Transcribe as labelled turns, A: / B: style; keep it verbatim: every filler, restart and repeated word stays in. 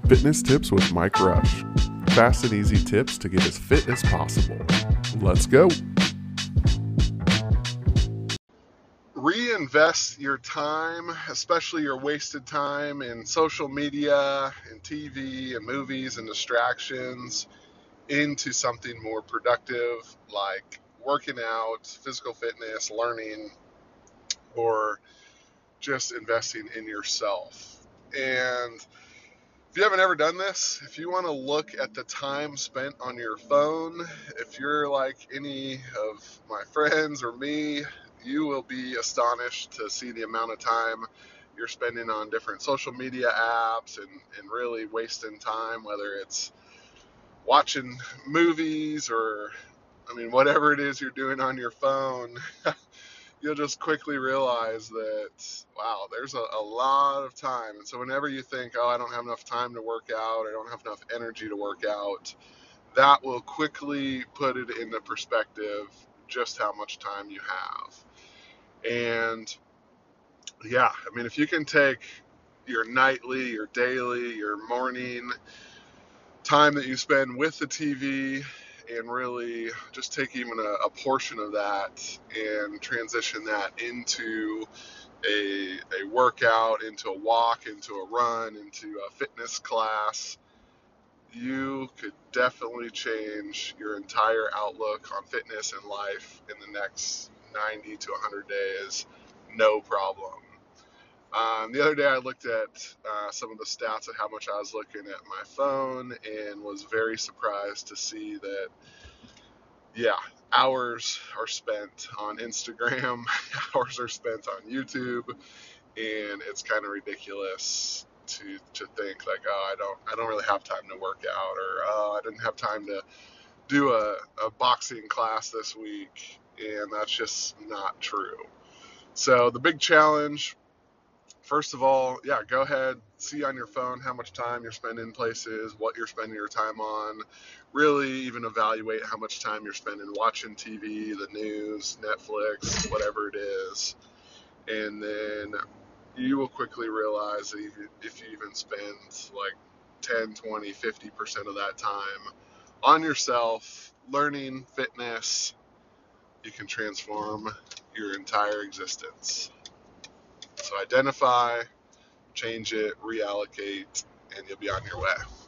A: Fitness Tips with Mike Rush. Fast and easy tips to get as fit as possible. Let's go. Reinvest your time, especially your wasted time in social media and T V and movies and distractions, into something more productive like working out, physical fitness, learning, or just investing in yourself. And if you haven't ever done this, if you want to look at the time spent on your phone, if you're like any of my friends or me, you will be astonished to see the amount of time you're spending on different social media apps and, and really wasting time, whether it's watching movies or, I mean, whatever it is you're doing on your phone. You'll just quickly realize that, wow, there's a, a lot of time. And so whenever you think, oh, I don't have enough time to work out, I don't have enough energy to work out, that will quickly put it into perspective just how much time you have. And yeah, I mean, if you can take your nightly, your daily, your morning time that you spend with the T V and really just take even a, a portion of that and transition that into a, a workout, into a walk, into a run, into a fitness class, you could definitely change your entire outlook on fitness and life in the next ninety to one hundred days, no problem. Um, the other day I looked at uh, some of the stats of how much I was looking at my phone and was very surprised to see that, yeah, hours are spent on Instagram, hours are spent on YouTube, and it's kind of ridiculous to to think like, oh, I don't I don't really have time to work out, or oh, I didn't have time to do a, a boxing class this week, and that's just not true. So the big challenge, first of all, yeah, go ahead, see on your phone how much time you're spending places, what you're spending your time on. Really even evaluate how much time you're spending watching T V, the news, Netflix, whatever it is. And then you will quickly realize that if you even spend like ten, twenty, fifty percent of that time on yourself, learning fitness, you can transform your entire existence. So identify, change it, reallocate, and you'll be on your way.